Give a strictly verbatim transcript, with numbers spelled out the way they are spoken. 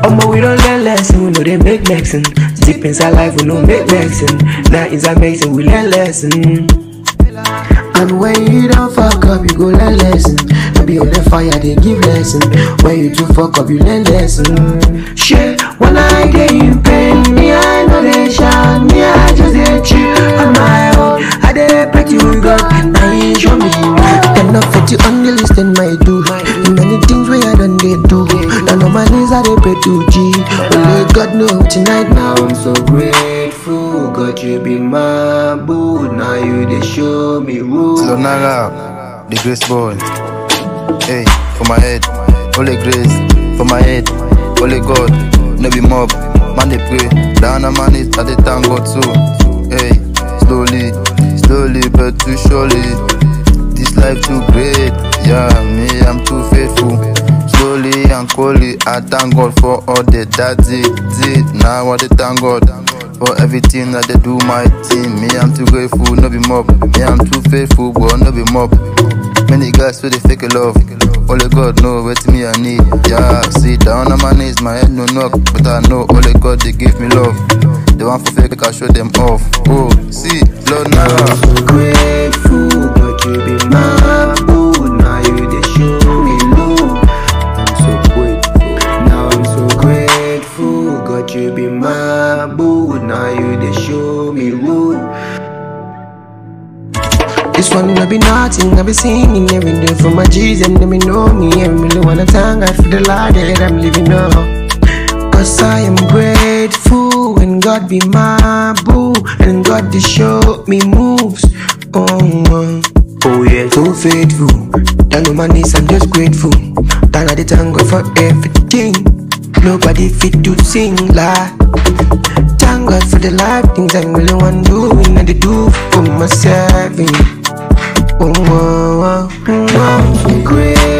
Omo, we don't learn lesson, we know they make lesson. Deep inside life, we know make lesson. Now inside medicine, we learn lesson. And when you don't fuck up, you go learn lesson. Be on the fire, they give lesson. When you do fuck up, you learn lesson. Shit, when I get you pain, me I know they shout, me I just get chill on my own. I dey pray to God, now He show me. Then not fit you on the list, then my do. Many things where I done they do. Now no man is I dey pray to G. Only God know tonight. Now I'm so grateful, God you be my boo. Now you they show me rules. Lonaga, the grace boy. Hey, for my head, holy grace. For my head, holy God. No be mob, man they pray. Down a man is at the thank God too. Hey, slowly, slowly but too surely. This life too great, yeah, me I'm too faithful. Slowly and coolly, I thank God for all the that did, did. Now I thank God for everything that they do my team. Me I'm too grateful, no be mob. Me I'm too faithful, but no be mob. Many guys feel they fake a love. Only God know what me I need. Yeah, sit down on my knees, my head no knock, but I know only God they give me love. They want for fake, I show them off. Oh, see, Lord now. I'm so grateful, but you be my boo. Now you they show me love. I'm so grateful. Now I'm so grateful, God you be my boo. Now you they show me love. This one I be nothing, I be singing every day for my Jesus and let me know me. I really wanna thank God for the life that I'm living now. Cause I am grateful when God be my boo. And God they show me moves. Oh, uh, oh yeah, so faithful. Down on my knees, I'm just grateful. Down at the thank God for everything. Nobody fit to sing like. Thank God for the life, things I really want to do. And I do for myself. Oh, oh, oh, oh, I'm so grateful.